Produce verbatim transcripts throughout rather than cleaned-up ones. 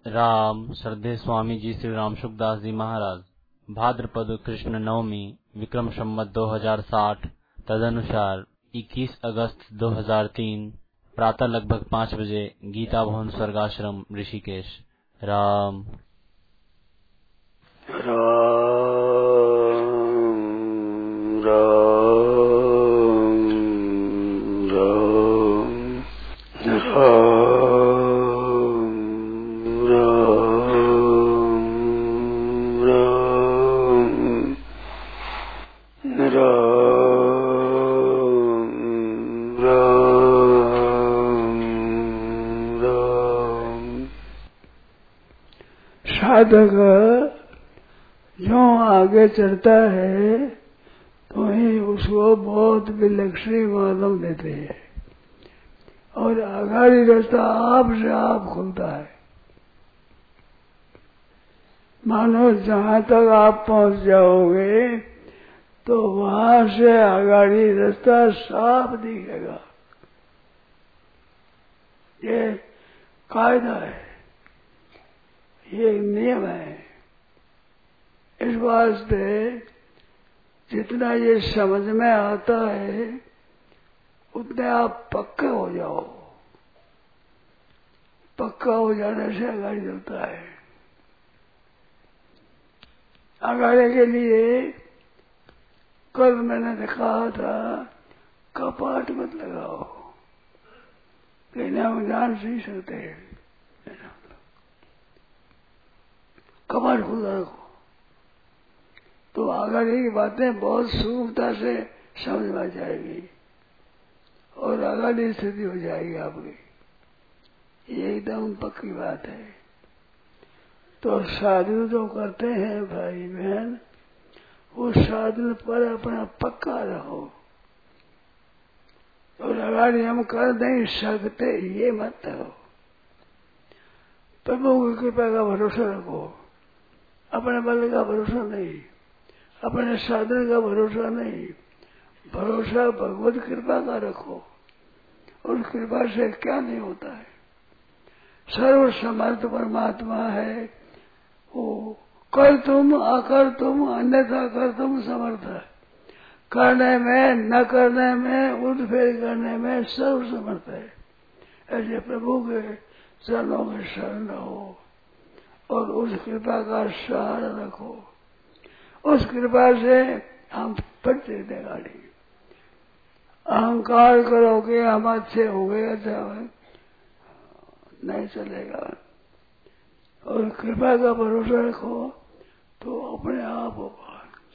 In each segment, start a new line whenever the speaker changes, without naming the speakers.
राम श्रद्धेय स्वामी जी श्री राम सुखदास जी महाराज भाद्रपद कृष्ण नवमी विक्रम संवत दो हजार साठ तदनुसार इक्कीस अगस्त दो हजार तीन प्रातः लगभग पाँच बजे गीता भवन स्वर्गाश्रम ऋषिकेश। राम
राम राम साधक जो आगे चलता है तो ही उसको बहुत विलक्षणी मालूम देते हैं और आगाड़ी रास्ता आप से आप खुलता है। मानो जहाँ तक आप पहुँच जाओगे तो वहाँ से आगाड़ी रास्ता साफ दिखेगा। ये कायदा है, ये नियम है। इस वास्ते जितना ये समझ में आता है उतने आप पक्के हो जाओ। पक्का हो जाने से आगाड़ी चलता है। आगाड़ी के लिए कल मैंने कहा था कपाट मत लगाओ, कहना हम जान नहीं सकते। कपाट खुला रखो तो आगाड़ी की बातें बहुत सूक्ष्मता से समझ में आ जाएगी और आगाड़ी स्थिति हो जाएगी आपकी। ये एकदम पक्की बात है। तो साधु जो करते हैं भाई बहन, वो साधु पर अपना पक्का रहो और आगाड़ी हम कर नहीं सकते ये मत रहो। प्रभु की कृपा का भरोसा रखो, अपने बल का भरोसा नहीं, अपने साधन का भरोसा नहीं, भरोसा भगवत कृपा का रखो। और कृपा से क्या नहीं होता है। सर्व समर्थ परमात्मा है, वो कर तुम अकर तुम अन्यथा कर तुम समर्थ है। करने में न करने में उठ फेर करने में सर्व समर्थ है। ऐसे प्रभु के चरणों में शरण रहो और उस कृपा का सहारा रखो। उस कृपा से हम पड़ते थे गाड़ी। अहंकार करोगे हम अच्छे हो गए, अच्छा नहीं चलेगा। और कृपा का भरोसा रखो तो अपने आप होगा,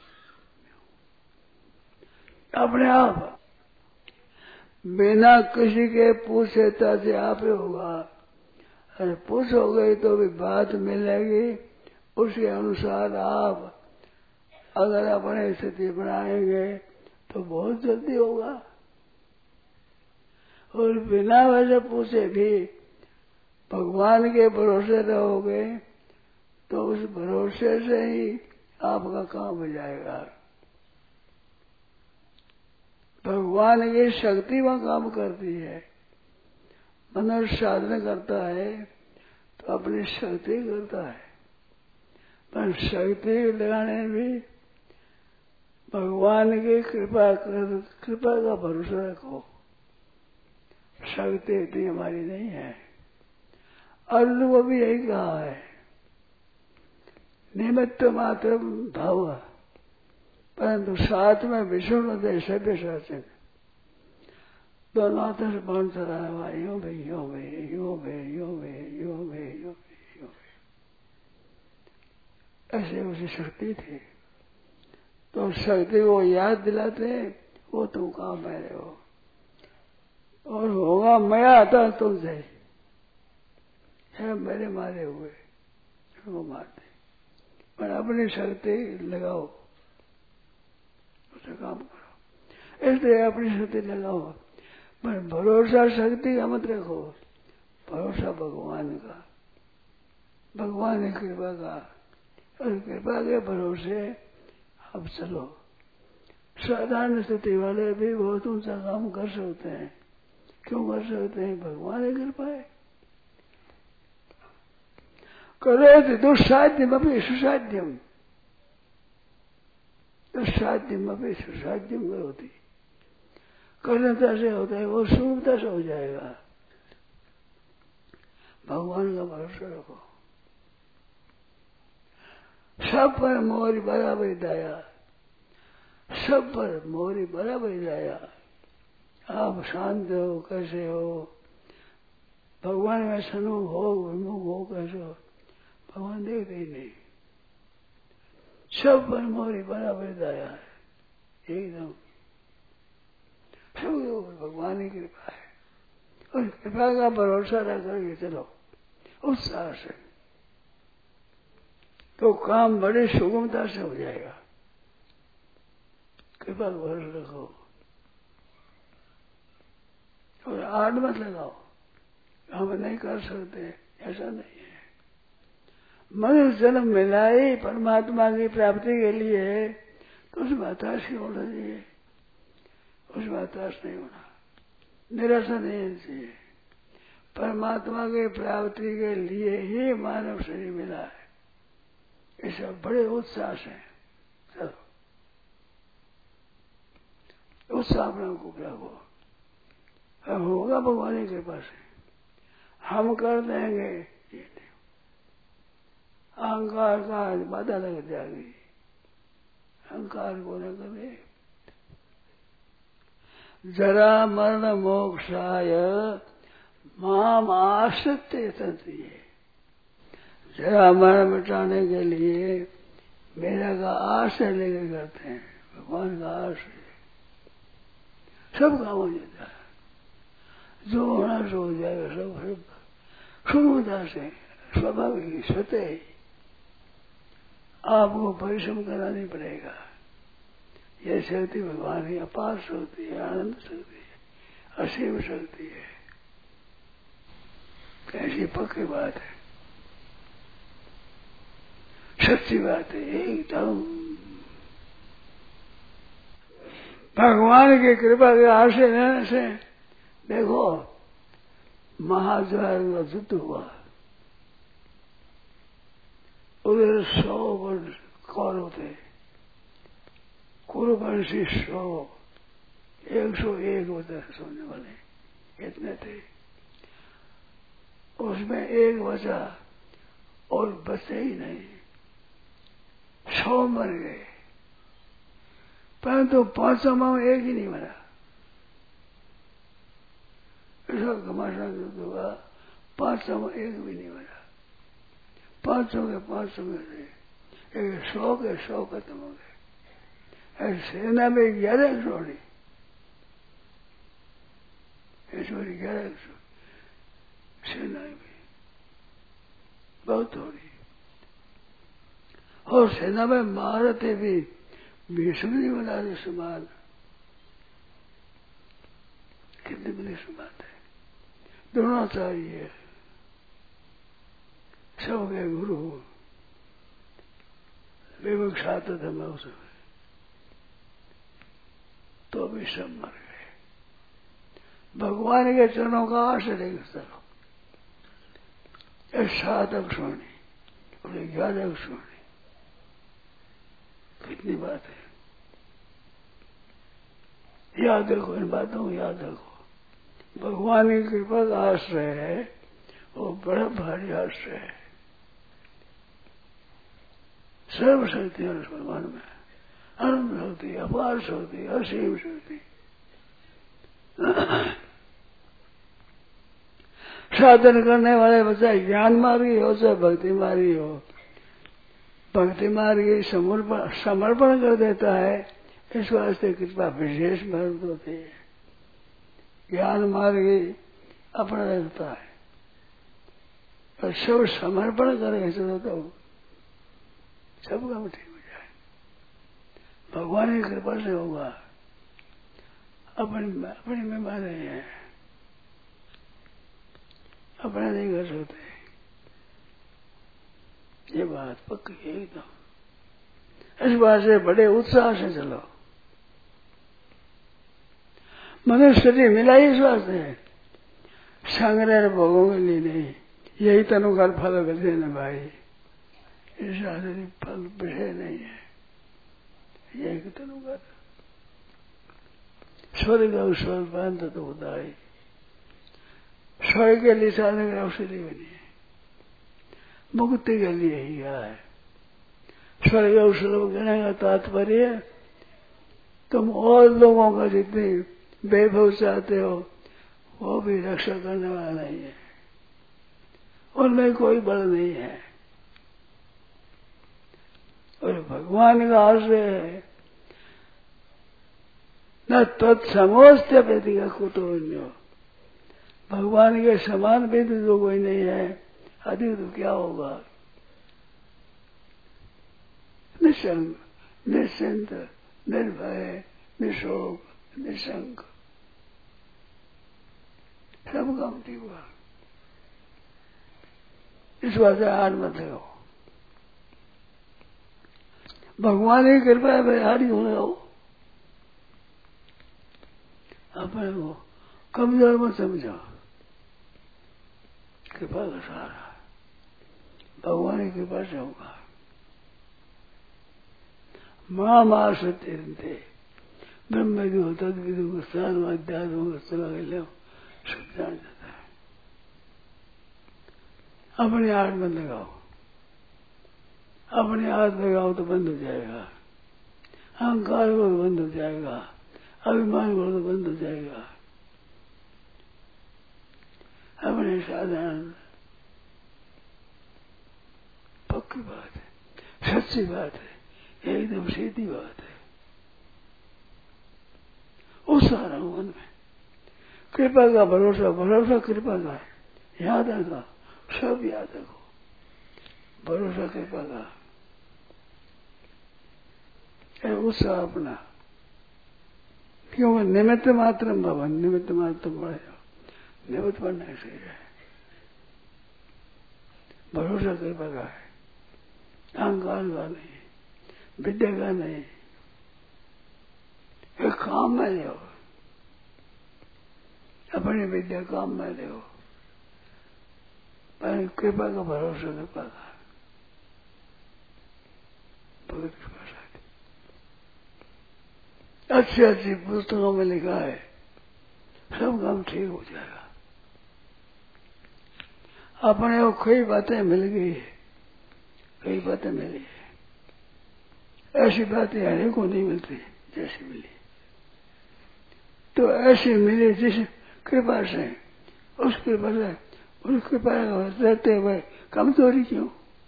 अपने आप बिना किसी के पूछे ताजे आप ही होगा। अरे पूछोगे तो भी बात मिलेगी, उसके अनुसार आप अगर अपने स्थिति बनाएंगे तो बहुत जल्दी होगा। और बिना वजह पूछे भी भगवान के भरोसे रहोगे तो उस भरोसे से ही आपका काम हो जाएगा। भगवान की शक्ति वहां काम करती है। मनुष्य साधन करता है तो अपनी शक्ति करता है, पर शक्ति लगाने भी भगवान की कृपा कर, कृपा का भरोसा रखो। शक्ति इतनी हमारी नहीं है। अर्जुन को भी यही कहा है, निमित्त मात्र भाव परंतु साथ में विष्णु दे सभ्य शासन। दोनों हाथों से बाण चलाया हुआ, यो भे यो भे यो भे यो भे यो भे यो भे यो भे, ऐसे उसी शक्ति थी। तो शक्ति को याद दिलाते वो तुम काम में रहे हो और होगा मैं आता तुमसे है मेरे मारे हुए वो मारते, पर अपनी शक्ति लगाओ, उसे काम करो। इसलिए अपनी शक्ति लगाओ, पर भरोसा शक्ति का मत रखो, भरोसा भगवान का, भगवान की कृपा का। और कृपा के भरोसे अब चलो। साधारण स्थिति वाले भी बहुत ऊंचा काम कर सकते हैं। क्यों कर सकते हैं? भगवान की कृपा है। करोति दुस्साध्यमपि सुसाध्यम, दुस्साध्यमपि सुसाध्यम करोति। कठिनता से होता है वो सुलभता से हो जाएगा। भगवान का भरोसा रखो। सब पर मोरी बराबर दया, सब पर मोरी बराबर दया। आप शांत हो कैसे हो, भगवान में सन्मुख हो विमुख हो कैसे हो, भगवान देखते ही नहीं। सब पर मोरी बराबर दया है एकदम, सब भगवान की कृपा है। और कृपा का भरोसा रख करके चलो उत्साह से, तो काम बड़े सुगमता से हो जाएगा। कृपा का भरोसा रखो और आड़ मत लगाओ, हम नहीं कर सकते, ऐसा नहीं है। मनुष्य जन्म मिला ही परमात्मा की प्राप्ति के लिए, तो उसमें हताश ही होना चाहिए, उसमें हताश नहीं होना, निराशा नहीं होनी चाहिए। परमात्मा की प्राप्ति के लिए ही मानव शरीर मिला है, ऐसा बड़े उत्साह से चलो, उत्साह अपना को रखो। अब होगा भगवान की कृपा से, हम कर देंगे ये नहीं। अहंकार का बाधा लग जाएगी, अहंकार को न करे। जरा मरण मोक्षाय माम आश्रित्य तंत्रिये, जरा मरण मिटाने के लिए मेरा का आश्रय लेकर करते हैं, भगवान का आश्रय सब काम हो जाता है। जो होना सो हो जाएगा, सब सब सुगमता से स्वाभाविक स्वतः ही। आपको परिश्रम करना नहीं पड़ेगा। यह शक्ति भगवान की अपार शक्ति है, आनंद शक्ति है, असीम शक्ति है। कैसी पक्की बात है, सच्ची बात है एकदम। भगवान की कृपा के आश्रय लेने से देखो, महाज्वार का युद्ध हुआ, उधर सौ वर्ष कौरव थे, कुरुवंशी सौ, एक सौ एक होते सोने वाले इतने थे। उसमें एक बचा और बचे ही नहीं, सौ मर गए, परंतु पांचों में एक ही नहीं मरा। ऐसा घमासान युद्ध हुआ, पांचों में एक भी नहीं मरा। पांचों के पांचों में से एक सौ के सौ खत्म हो गए। सेना में ग्यारह छोड़ी, छोड़ी ग्यारह सौ सेना में बहुत थोड़ी। और सेना में मारते भी भीष्म नहीं बना रहे समान, कितनी बड़ी बात है। द्रोणाचार्य सबके गुरु विवक्षा था मैं उस तो भी सब मर गए। भगवान के चरणों का आश्रय करो। सात अक्षोणी और ग्यारह अक्षोणी, कितनी बात है। याद रखो, इन बातों को याद रखो। भगवान की कृपा का आश्रय है, वो बड़ा भारी आश्रय है। सर्वशक्ति है उस भगवान में, अनंत शक्ति, अपार शक्ति, असीम शक्ति। साधन करने वाले बच्चा ज्ञान मार्गी हो चाहे भक्ति मार्गी हो, भक्ति मार्गी समर्पण समर्पण कर देता है, इस वास्ते कृपा विशेष महत्व होती है। ज्ञान मार्गी अपना रहता है, और सब समर्पण करके चलो तो सब काम ठीक हो जाए। भगवान की कृपा से होगा, अपनी अपनी में माने हैं, अपना नहीं कर सकते। ये बात पक्की है एकदम। इस बात से बड़े उत्साह से चलो। मनुष्य शरीर मिला ही इस वास्ते, संग्रह भोगों के लिए नहीं, यही तनु का फल गधे न भाई, इस आदि फल विषय नहीं है, यही तनु का स्वर्ग और स्वर्ग बंद तो उदाई, स्वर्ग के लिए साधन का औषधि भी नहीं है, मुक्ति के लिए ही है। स्वर्ग और स्वर्ग कहने का तात्पर्य तुम और लोगों का जितने वैभव चाहते हो वो भी रक्षा करने वाला नहीं है, उनमें कोई बल नहीं है, और भगवान का आश्रय है। न तत्समोस्त व्यक्ति का कुतोन्यो, भगवान के समान व्यक्ति तो कोई नहीं है, अधिक तो क्या होगा। निसंग, निश्चिंत, निर्भय, निशोक, निशंक, सब काम ठीक हुआ। इस बात से हार मत हो, भगवान की कृपा है, हारी होने हो, अपने को कमजोर मत समझो, कृपा का सहारा भगवान की कृपा से होगा। माँ माँ सत्य ब्रह्म विदु तद विदु स्थान अध्यात्म चला सब जान जाता है। अपने हाथ में लगाओ, अपने हाथ लगाओ तो बंद हो जाएगा, अहंकार को तो बंद हो जाएगा, अभिमान को तो बंद हो जाएगा। अपने साधारण पक्की बात है, सच्ची बात है, एकदम सीधी बात है। उस सारा मन में कृपा का भरोसा, भरोसा कृपा का है, याद रखा, सब याद रखो, भरोसा कृपा का है, उत्साह अपना। क्योंकि निमित्त मात्र भवन, निमित्त मात्र बढ़े, निमित्त बनने से है, भरोसा कृपा का है, अहंकार का नहीं, विद्या का नहीं, एक काम में ले, अपनी विद्या काम में ले, पर कृपा का भरोसा कृपा का भगवत कृपा से अच्छी अच्छी पुस्तकों में लिखा है, सब काम ठीक हो जाएगा। अपने को कई बातें मिल गई है, कई बातें मिली है, ऐसी बातें हरे को नहीं मिलती जैसी मिली, तो ऐसी मिली जिस कृपा से, उस कृपा से, उस कृपा रहते हुए कमजोरी क्यों।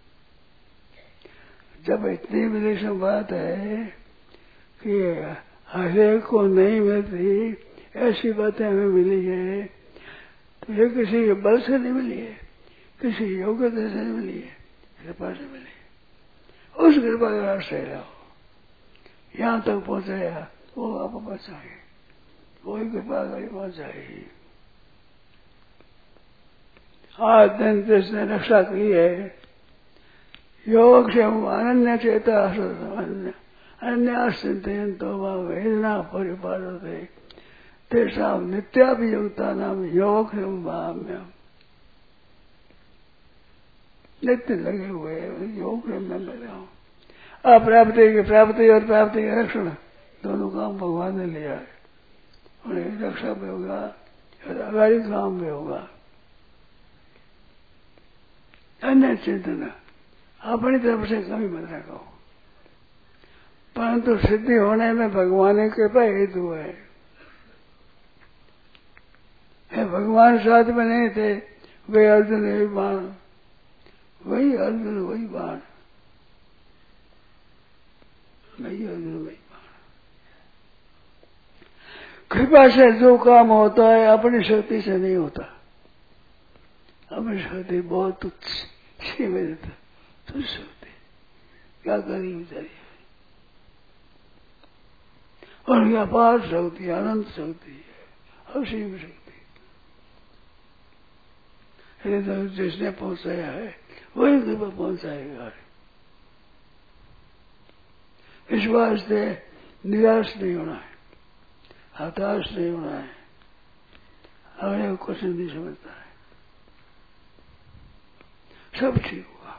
जब इतनी विलक्षण बात है कि हरे को नहीं मिलती, ऐसी बातें हमें मिली है, तो ये किसी के बल से नहीं मिली है, किसी योग्यता से नहीं मिली है, कृपा से मिली। उस कृपा का आश्रय रहो, यहाँ तक पहुंचाया वो आप बचाए, वही कृपा करी पहुंचाई। आज दिन जिसने रक्षा की है, योग से अनन्य चेता अन्य अन्याश्चिंतयन् तो वेदना परिपालते तेषां नित्याभियुक्ता नाम योग भाम्यम। नित्य लगे हुए योग में मैं लगा हूँ। अप्राप्ति की प्राप्ति और प्राप्ति का रक्षण दोनों काम भगवान ने लिया है, उन्हें रक्षा भी होगा और अगाड़ी काम भी होगा। अन्य चिंतन अपनी तरफ से कभी मत रखो, परंतु सिद्धि होने में भगवान की कृपा हेतु है। है भगवान साथ में नहीं थे, वे अर्जुन वही बाण, वही अर्जुन वही बाण, वही अर्जुन वही बाण। कृपा से जो काम होता है अपनी शक्ति से नहीं होता, अपनी शक्ति बहुत तुच्छ सीमित तुच्छ शक्ति, क्या करी बेचारी, और ये अपार शक्ति, अनंत शक्ति है, असीम शक्ति। जिसने पहुंचाया है वही कृपा पहुंचाएगा। इस वास्ते निराश नहीं होना है, हताश नहीं होना है, अगले को कुछ नहीं समझता है। सब ठीक हुआ।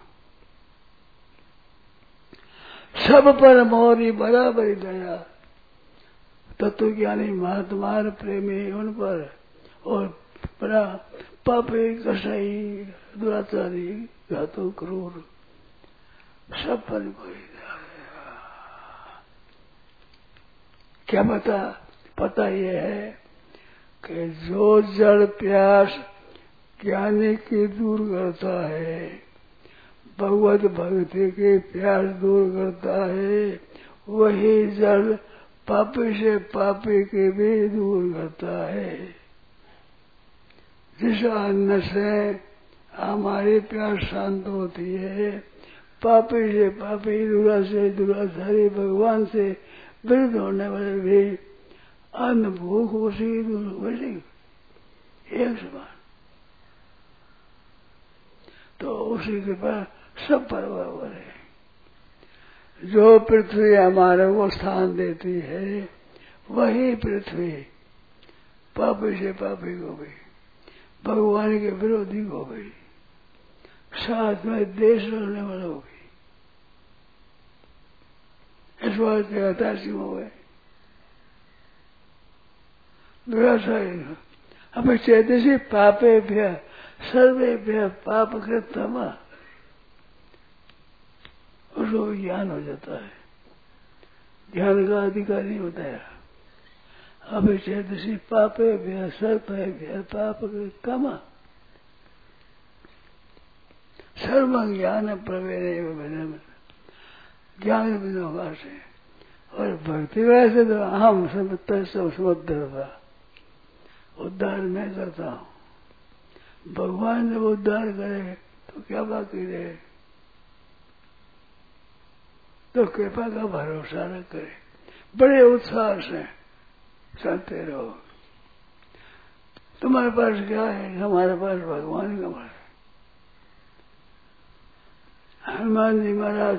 सब पर मोरी बराबरी दया, तत्व ज्ञानी महात्मा प्रेमी उन पर, और बड़ा पापी कसाई दुराचारी घातु क्रूर सब पर मोरी दया। क्या पता? पता ये है कि जो जल प्यास ज्ञानी की दूर करता है, भगवत भक्ति की प्यास दूर करता है, वही जल पापी से पापी के भी दूर करता है। जिस अन्न से हमारी प्यास शांत होती है, पापी से पापी दुरा से दुराचारी भगवान से विरुद्ध होने वाले भी अन्न भूख उसी दूर बची एक समान। तो उसी कृपा सब पर बराबर है। जो पृथ्वी हमारे को स्थान देती है, वही पृथ्वी पापी से पापी को भी, भगवान के विरोधी को भी, साथ में देश रहने वालों भी इस बात के हताशी हो गए। दुराचारी हमें चेतसी पापे भ्य सर्वे भ्य पाप कृतम, उसको ज्ञान हो जाता है, ज्ञान का अधिकारी होता है। अभी चेतसी पापे भ्य सर्वे भ्य पाप कृतम, सर्व ज्ञान प्रवेश ज्ञान बिना से, और भक्ति वैसे तो हम समझता सब समझता था, उद्धार मैं करता हूँ। भगवान जब उद्धार करे तो क्या बाकी रहे? तो कृपा का भरोसा न करे, बड़े उत्साह से चलते रहो। तुम्हारे पास क्या है? हमारे पास भगवान का भरोसा। हनुमान जी महाराज,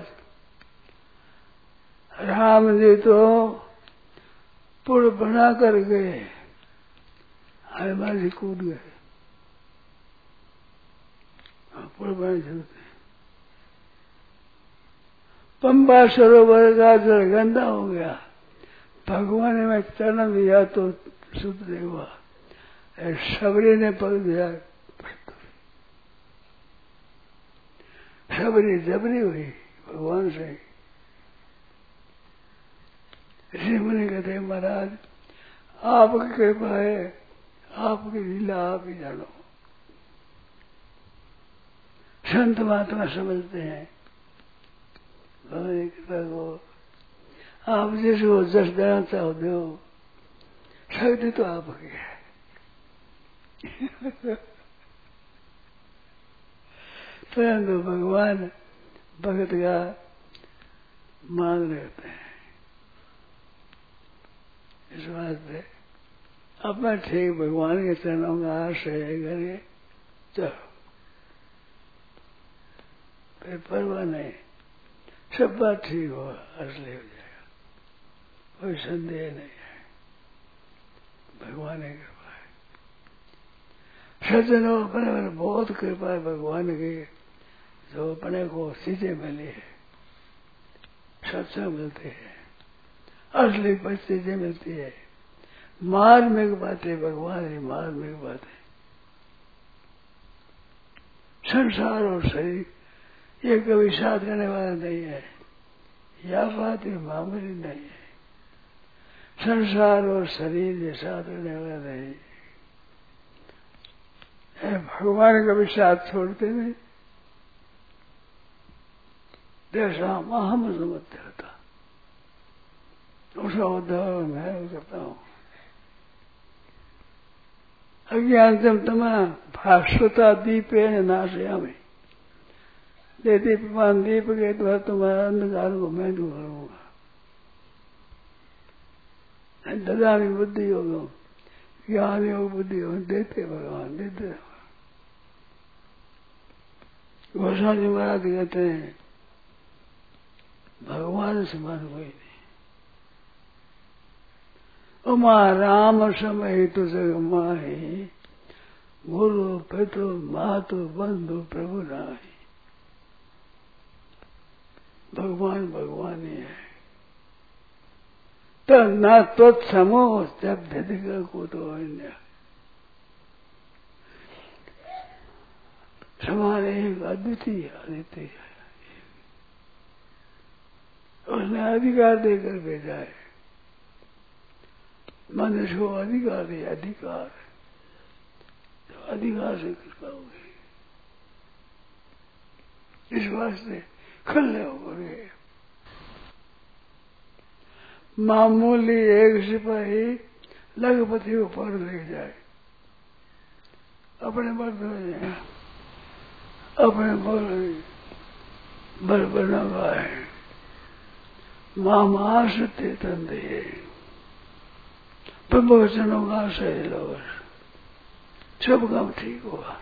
राम जी तो पुल बना कर गए, हनुमान जी कूद गए। पुल बना चलते, पंबा सरोवर का जल गंदा हो गया, भगवान ने चरण दिया तो शुद्ध नहीं हुआ, सबरी ने पकड़ दिया, सबरी जबरी हुई भगवान से। ऋषि मुनि कहते महाराज आपकी कृपा है, आपकी लीला आप ही जानो। संत महात्मा समझते हैं भगवान की कृपा को, आप जिसको जस देना चाहते हो, शक्ति तो आपकी है। परंतु भगवान भगत का मान रखते हैं। इस बात पे अपना ठीक भगवान के चरणों का आश्रय करिए, चलो फिर परवाह नहीं, सब बात ठीक होगा, असली हो जाएगा, कोई संदेह नहीं है। भगवान की कृपा है, सज्जनों अपने पर बहुत कृपा है भगवान की, जो अपने को चीजें मिली है, सत्संग मिलते हैं, असली चीजें मिलती है, मार्मिक बातें, भगवान की मार्मिक बातें। संसार और शरीर ये कभी साथ रहने वाला नहीं है, यह बात ही मामूली नहीं है। संसार और शरीर ये साथ रहने वाला नहीं है, भगवान कभी साथ छोड़ते नहीं। जैसा हम समझते रहता, उसका उद्धार मैं करता हूँ। अज्ञानतम तमा भास्वता दीपे नाशयामि, दे दीपमान दीप के द्वारा तुम्हारा अंधकार को मैं दूर करूंगा। ददामी बुद्धि योग, ज्ञान योग बुद्धि योग देते भगवान, देते। गोस्वामी जी महाराज कहते हैं भगवान समान कोई नहीं। उमा राम समय तो जग माही, गुरु पितु मातु बंधु प्रभु नाही। भगवान भगवान ही है। तो ना तो समो जब धधिका को तो अन्य समान एक अद्वितीय अद्वितीय उसने अधिकार देकर भेजा है। मनुष्य को अधिकार है, अधिकार तो अधिकार से कृपा हो गई। इस वास्ते खल्ले हो गए। मामूली एक सिपाही लखपति को पकड़ ले जाए, अपने बल में अपने बल बल बना हुआ है। मामा सत्य तंदे प्रभु वचनों का आश्रय लो, सब काम ठीक होगा।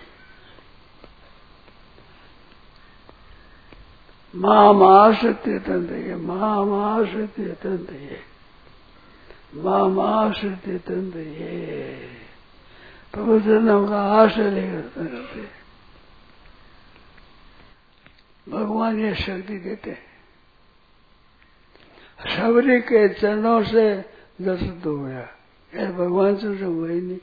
मामा सत्य तंदे मामा सत्य तंदे मामा सत्य तंदे प्रभु वचनों का आश्रय लेकर भगवान ये शक्ति देते हैं। सबरी के चरणों से दर्शन हो गया, ये भगवान से तो हुआ ही नहीं।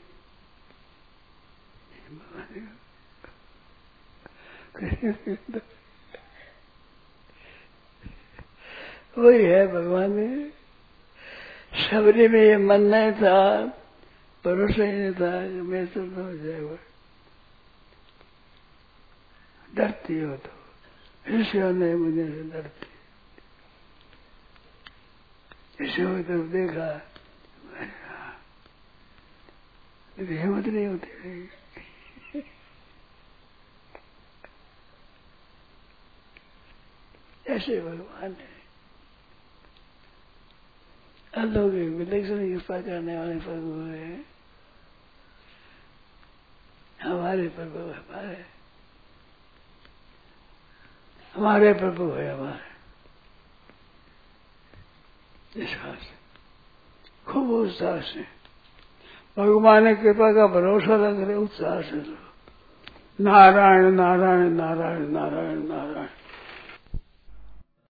वही है भगवान में। सबरी में ये मन नहीं था, भरोसा ही नहीं था कि मैं तो न हो जाएगा। डरती हो तो ईश्वर ने मुझे से डरती। ईश्वर की तरफ देखा, हिम्मत नहीं होती। ऐसे भगवान है अलौकिक विलक्षण कृपा करने वाले प्रभु है। हमारे प्रभु हमारे हमारे प्रभु है हमारे। विश्वास खूब उत्साह से भगवान की कृपा का भरोसा लग रहे उत्साह से नारायण नारायण नारायण नारायण नारायण